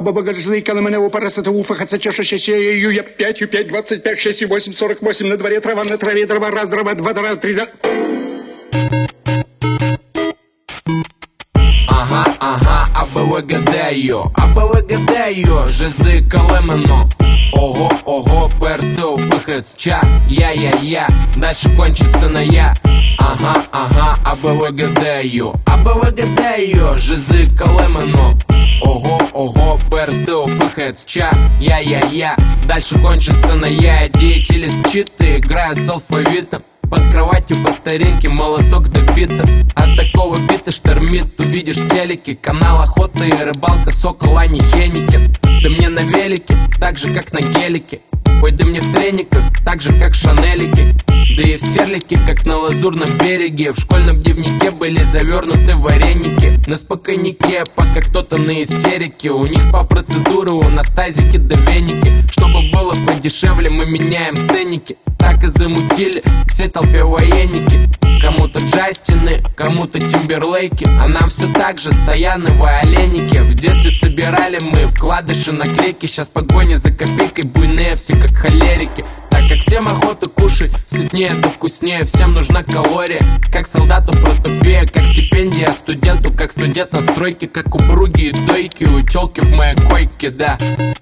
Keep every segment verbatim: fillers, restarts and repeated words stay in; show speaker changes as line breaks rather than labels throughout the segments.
Абабагажзы, Канаменеу, Парасата, Уфа, Хацачеша, Щею, я пятью, пять, двадцать пять, шесть, восемь, сорок восемь, на дворе трава, на траве дрова, раз, дрова, два, дрова, три, дрова.
Ага, ага, АБВГД-йо, АБВГД-йо, жизи калемено. Ого, ого, персти упихають ча, я-я-я, дальше кончится на я. Ага, ага, АБВГД-йо, АБВГД-йо, жизи калемено. Ого, ого, персти упихають ча, я-я-я, дальше кончится на я. Деятели с читы играют с алфавитом. Под кроватью по старинке молоток до бита. От такого бита штормит, увидишь телеки. Канал охота и рыбалка, Сокол, а не Хенникен. Да мне на велике, так же как на гелике. Ой, да мне в трениках, так же как шанелики. Да и в стерлике, как на лазурном береге. В школьном дневнике были завернуты вареники. На спокойнике, пока кто-то на истерике. У них спа-процедуры, у нас тазики да веники. Чтобы было подешевле, мы меняем ценники. Так и замутили всей толпе военники. Кому-то Джастины, кому-то Тимберлейки. А нам все так же стояновые оленики. В детстве собирали мы вкладыши, наклейки. Сейчас погоня за копейкой, буйные все как холерики. Так как всем охота кушать, сытнее да вкуснее. Всем нужна калория, как солдату протопея. Как стипендия студенту, как студент на стройке. Как упругие дойки у тёлки в моей койке, да.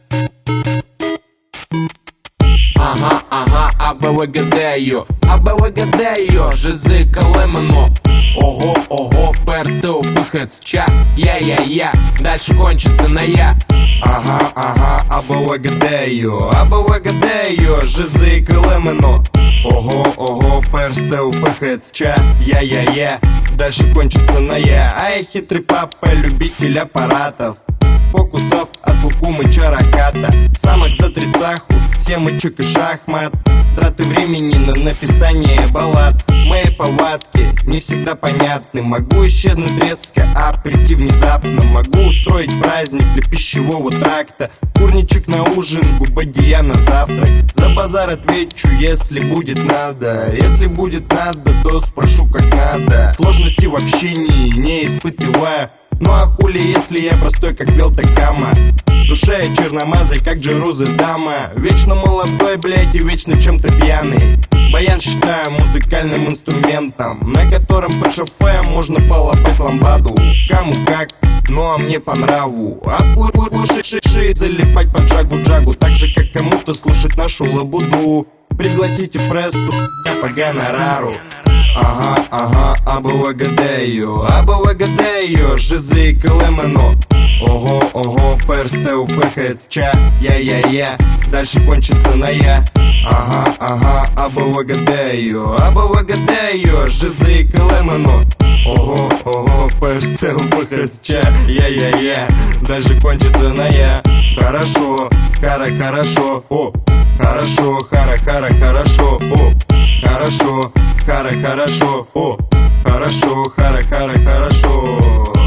Ага, ага, АБВГД-йо, АБВГД-йо, жизи калемено. Ого, ого, персти упихають ча, я-я-я, дальше кончится на я.
Ага, ага, АБВГД-йо, АБВГД-йо, жизи калемено. Ого, ого, персти упихають ча, я-я-я, дальше кончится на я. А я хитрый папа, любитель аппаратов, фокусов от Лукумы Чараката. Самых за тридцаху, семочек и шахмат. Траты времени на написание баллад. Мои повадки не всегда понятны. Могу исчезнуть резко, а прийти внезапно. Могу устроить праздник для пищевого тракта. Курничек на ужин, губадия на завтрак. За базар отвечу, если будет надо. Если будет надо, то спрошу как надо. Сложности в общении не испытываю. Ну а хули, если я простой, как Белтакама. В душе я черномазый, как Джерузы дама. Вечно молодой, блядь, и вечно чем-то пьяный. Баян считаю музыкальным инструментом, на котором под шофе можно полопать ламбаду. Кому как, ну а мне по нраву. А пур-пур-пур-ши-ши-ши залипать под джагу-джагу. Так же, как кому-то слушать нашу лабуду. Пригласите прессу, я по гонорару. Ага, ага, АБВГД-йо, АБВГД-йо, жизи калемено. Ого, ого, персти упихають ча, я-я-я, дальше кончится на я. Ага, ага, АБВГД-йо, АБВГД-йо, жизи калемено. Ого, ого, персти упихають ча, я-я-я, дальше кончится на я. Хорошо, хара, хорошо, о, хорошо, хара, хара, хорошо, о, хорошо, хара, хорошо, о, хорошо, хара, хара, хорошо.